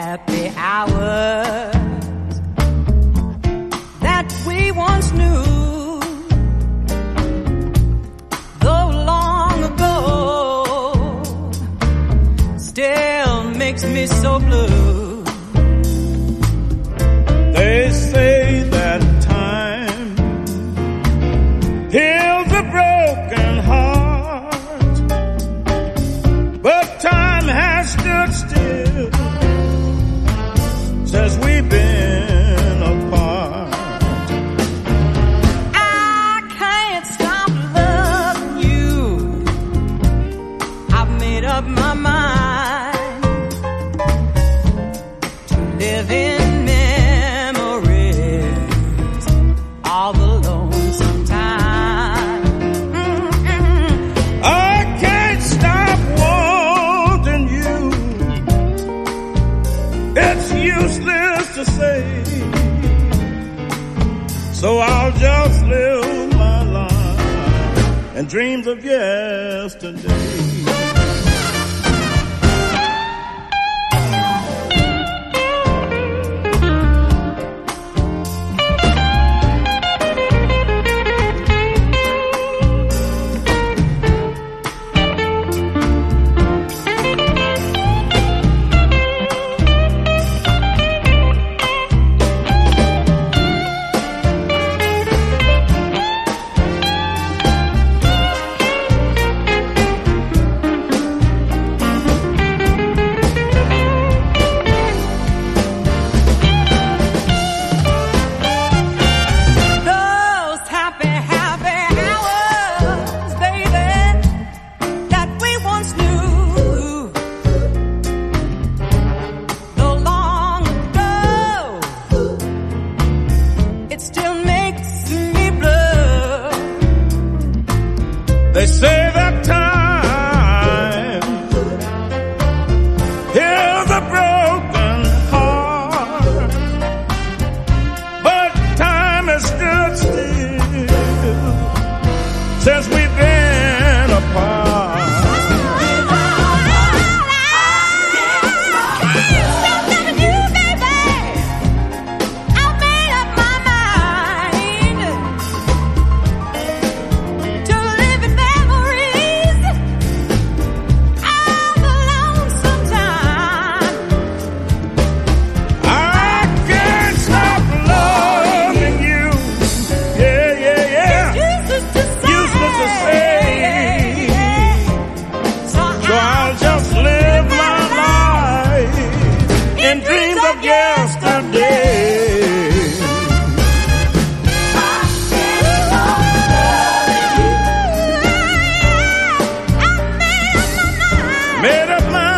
happy hours that we once knew, though long ago, still makes me so blue. They say that time heals a broken heart, but time has stood still since we've been apart. I can't stop loving you. I've made up my mind to live in memories all the lonesome time. I can't stop wanting you. It's useless to say, so I'll just live my life in dreams of yesterday. Those happy, happy hours, baby, that we once knew, though long ago, it still makes me blue. They say that time heals a broken heart, but time has stood still since we've been apart. Stop loving you, baby. I've made up my mind to live in memories all the lonesome time. I can't stop loving you. Yeah, yeah, yeah. Useless to Useless to say. So So I'll just live my life in dreams of yesterday. Made up my